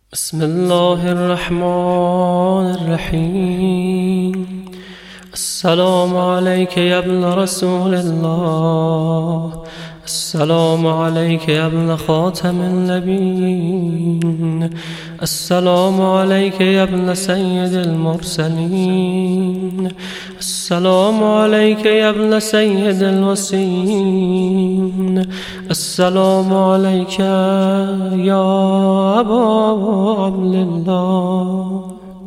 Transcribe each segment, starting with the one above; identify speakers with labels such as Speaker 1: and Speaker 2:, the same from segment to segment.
Speaker 1: بسم الله الرحمن الرحيم. السلام عليك يا ابن رسول الله، السلام عليك يا ابن خاتم النبيين، السلام عليك يا ابن سيد المرسلين، السلام عليك يا ابن سيد الوصيين، السلام عليك يا أبا عبد الله،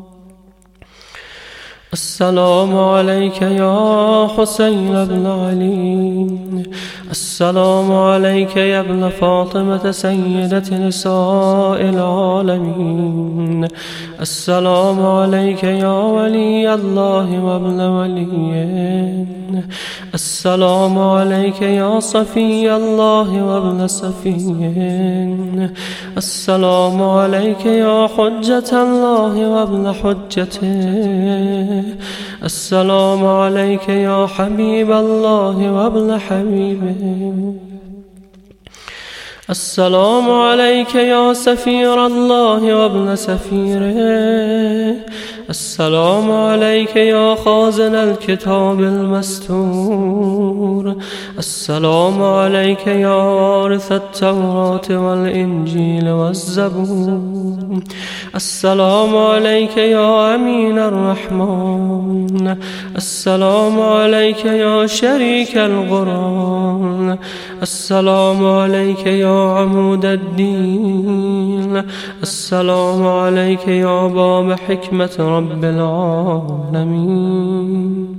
Speaker 1: السلام عليك يا حسين بن علي، السلام عليك يا ابن فاطمة سيدة نساء العالمين، السلام عليك يا ولي الله وابن وليه، السلام عليك يا صفي الله وابن صفيه، السلام عليك يا حجة الله وابن حجته، السلام عليك يا حبيب الله وابن حبيبه، السلام عليك يا سفير الله وابن سفيره، السلام عليك يا خازن الكتاب المستور، السلام عليك يا وارث التوراة والإنجيل والزبور، السلام عليك يا أمين الرحمن، السلام عليك يا شريك القرآن، السلام عليك يا عمود الدين، السلام عليك يا باب حكمة رب العالمين،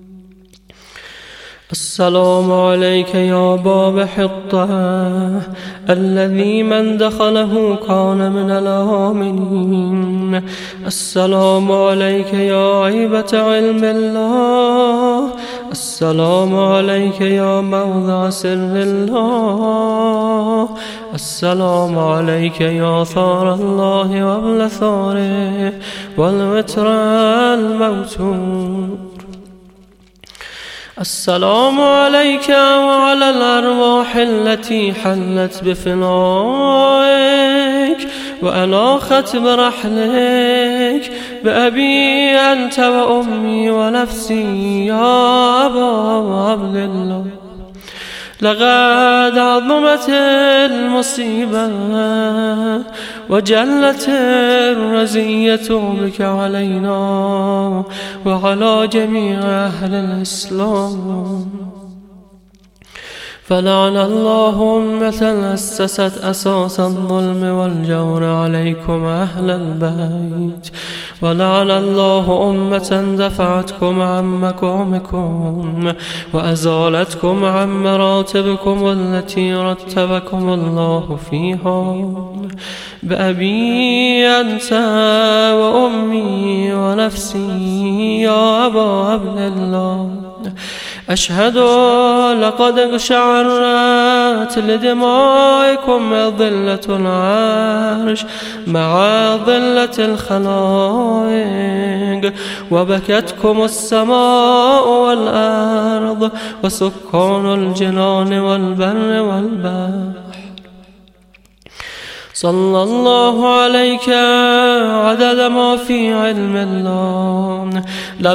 Speaker 1: السلام عليك يا باب حطة الذي من دخله كان من الآمنين، السلام عليك يا عيبة علم الله، السلام عليك يا موضع سر الله، السلام عليك يا ثار الله وابن ثاره والوتر الموتور، السلام عليك وعلى الأرواح التي حلت بفنائك وأناخت برحلك، بأبي أنت وأمي ونفسي يا أبا عبد الله، لقد عظمت المصيبة وجلت الرزية بك علينا وعلى جميع أهل الإسلام، فلعن الله أمة أسست أساس الظلم والجور عليكم أهل البيت، ولعن الله أمة دفعتكم عن مقامكم وأزالتكم عن مراتبكم التي رتبكم الله فيها، بأبي أنت وأمي ونفسي يا أبا عبد الله، أشهد لقد اقشعرت لدمائكم ظلة العرش مع ظلة الخلائق، وبكتكم السماء والأرض وسكان الجنان والبر والبحر، صلى الله عليك عدد ما في علم الله،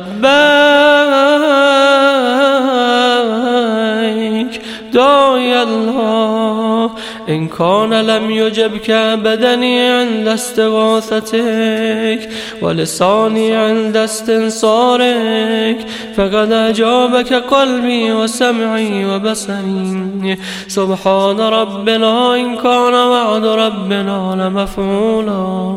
Speaker 1: لبيك داعي الله، إن كان لم يجبك بدني عند استغاثتك ولساني عند استنصارك، فقد أجابك قلبي وسمعي وبصري، سبحان ربنا إن كان وعد ربنا لمفعولا،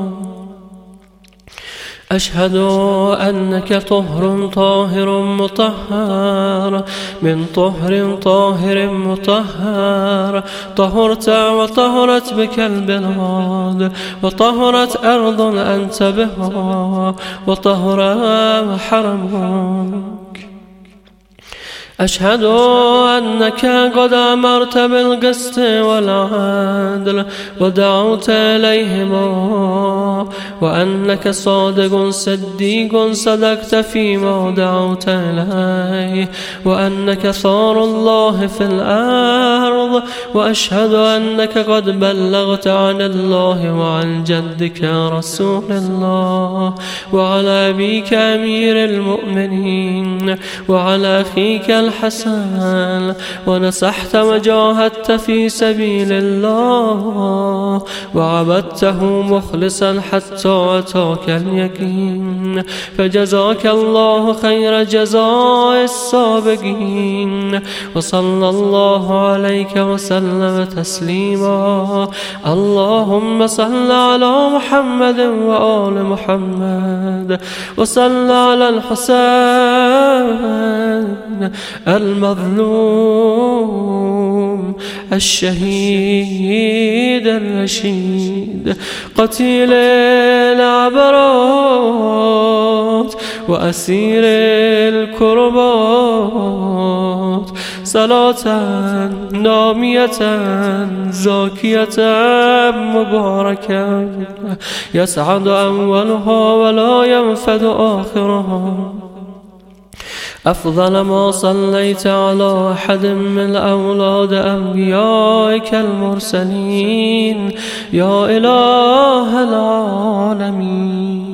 Speaker 1: أشهد أنك طهر طاهر مطهر من طهر طاهر مطهر، طهرت وطهرت بك البلاد وطهرت أرض أنت بها وطهر حرمك، أشهد أنك قد أمرت بالقسط والعدل ودعوت إليهما، وأنك صادق صديق صدقت فيما دعوت إليه، وأنك ثار الله في الأرض الأرض، وأشهد أنك قد بلغت عن الله وعن جدك رسول الله، وعلى أبيك أمير المؤمنين، وعلى أخيك الحسن، ونصحت وجاهدت في سبيل الله، وعبدته مخلصا حتى أتاك اليقين، فجزاك الله خير جزاء السابقين، وصلى الله عليك وسلم تسليما. اللهم صل على محمد وآل محمد، وصل على الحسين المظلوم الشهيد الرشيد قتيل العبرات وأسير الكربات، صلاة نامية زاكية مباركة يسعد أولها ولا ينفد آخرها. أفضل ما صليت على أحد من أولاد أنبيائك المرسلين يا إله العالمين.